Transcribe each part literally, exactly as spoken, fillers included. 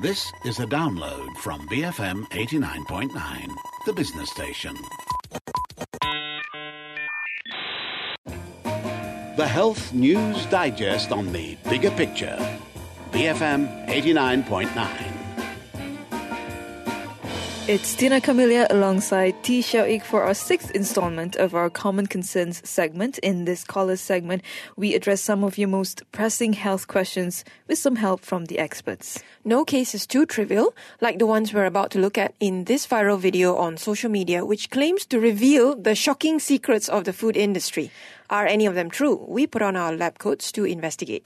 This is a download from B F M eighty-nine point nine, the business station. The Health News Digest on the Bigger Picture. B F M eighty-nine point nine. It's Tina Camelia alongside T. Xiao Ik for our sixth installment of our Common Concerns segment. In this caller segment, we address some of your most pressing health questions with some help from the experts. No case is too trivial, like the ones we're about to look at in this viral video on social media, which claims to reveal the shocking secrets of the food industry. Are any of them true? We put on our lab coats to investigate.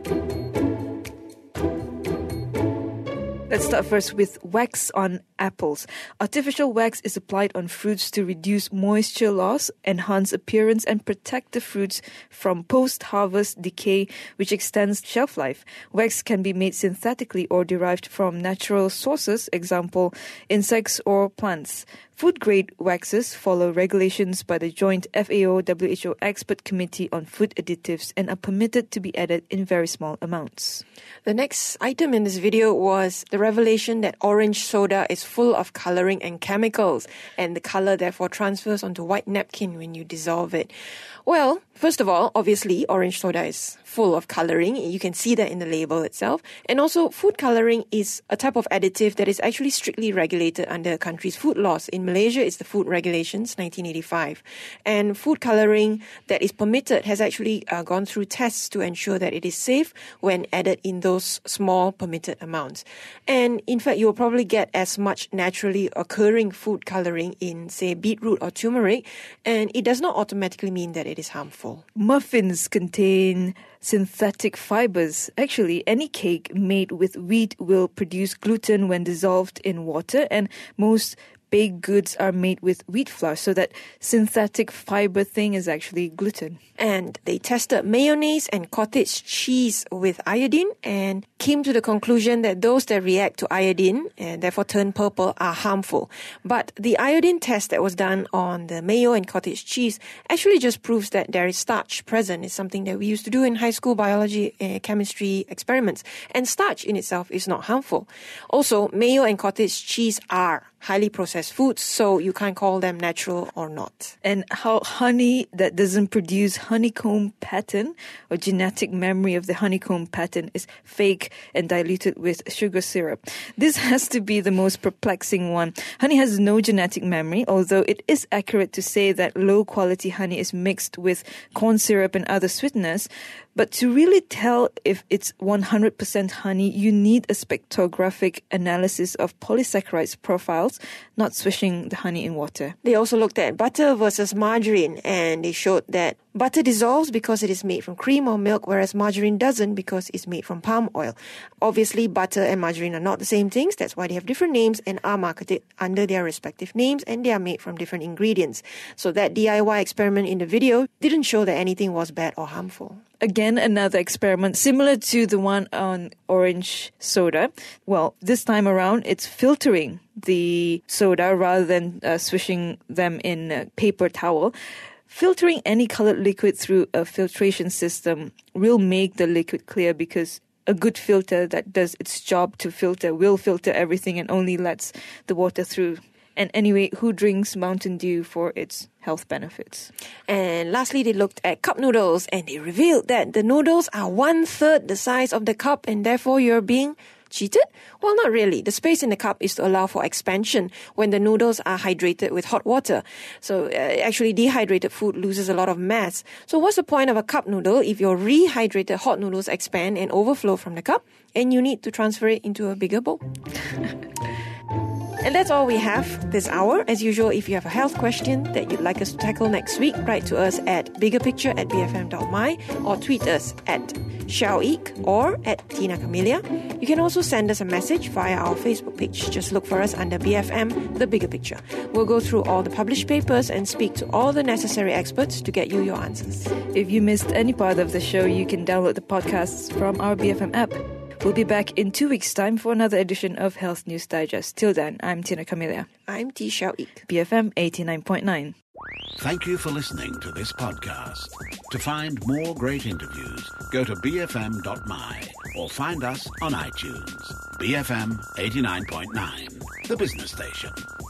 Let's start first with wax on apples. Artificial wax is applied on fruits to reduce moisture loss, enhance appearance, and protect the fruits from post-harvest decay, which extends shelf life. Wax can be made synthetically or derived from natural sources, example, insects or plants. Food-grade waxes follow regulations by the joint F A O W H O Expert Committee on Food Additives and are permitted to be added in very small amounts. The next item in this video was the revelation that orange soda is full of colouring and chemicals, and the colour therefore transfers onto white napkin when you dissolve it. Well, first of all, obviously, orange soda is full of colouring. You can see that in the label itself. And also, food colouring is a type of additive that is actually strictly regulated under a country's food laws. In Malaysia, it's the Food Regulations, nineteen eighty-five. And food colouring that is permitted has actually uh, gone through tests to ensure that it is safe when added in those small permitted amounts. And in fact, you'll probably get as much naturally occurring food colouring in, say, beetroot or turmeric, and it does not automatically mean that it is harmful. Muffins contain synthetic fibers. Actually, any cake made with wheat will produce gluten when dissolved in water, and most baked goods are made with wheat flour, so that synthetic fiber thing is actually gluten. And they tested mayonnaise and cottage cheese with iodine and came to the conclusion that those that react to iodine and therefore turn purple are harmful. But the iodine test that was done on the mayo and cottage cheese actually just proves that there is starch present. It's something that we used to do in high school biology and chemistry experiments. And starch in itself is not harmful. Also, mayo and cottage cheese are highly processed foods, so you can't call them natural or not. And how honey that doesn't produce honeycomb pattern or genetic memory of the honeycomb pattern is fake and diluted with sugar syrup. This has to be the most perplexing one. Honey has no genetic memory, although it is accurate to say that low-quality honey is mixed with corn syrup and other sweeteners. But to really tell if it's one hundred percent honey, you need a spectrographic analysis of polysaccharides profiles, not swishing the honey in water. They also looked at butter versus margarine, and they showed that butter dissolves because it is made from cream or milk, whereas margarine doesn't because it's made from palm oil. Obviously, butter and margarine are not the same things. That's why they have different names and are marketed under their respective names, and they are made from different ingredients. So that D I Y experiment in the video didn't show that anything was bad or harmful. Again, another experiment similar to the one on orange soda. Well, this time around, it's filtering the soda rather than uh, swishing them in a paper towel. Filtering any colored liquid through a filtration system will make the liquid clear, because a good filter that does its job to filter will filter everything and only lets the water through. And anyway, who drinks Mountain Dew for its health benefits? And lastly, they looked at cup noodles, and they revealed that the noodles are one-third the size of the cup, and therefore you're being cheated? Well, not really. The space in the cup is to allow for expansion when the noodles are hydrated with hot water. So uh, actually, dehydrated food loses a lot of mass. So what's the point of a cup noodle if your rehydrated hot noodles expand and overflow from the cup, and you need to transfer it into a bigger bowl? And that's all we have this hour. As usual, if you have a health question that you'd like us to tackle next week, write to us at biggerpicture at b f m dot m y or tweet us at Xiao Ik or at Tina Camelia. You can also send us a message via our Facebook page. Just look for us under B F M, The Bigger Picture. We'll go through all the published papers and speak to all the necessary experts to get you your answers. If you missed any part of the show, you can download the podcasts from our B F M app. We'll be back in two weeks' time for another edition of Health News Digest. Till then, I'm Tina Camelia. I'm T. Xiao Ik. B F M eighty-nine point nine. Thank you for listening to this podcast. To find more great interviews, go to b f m dot m y or find us on iTunes. B F M eighty-nine point nine, the business station.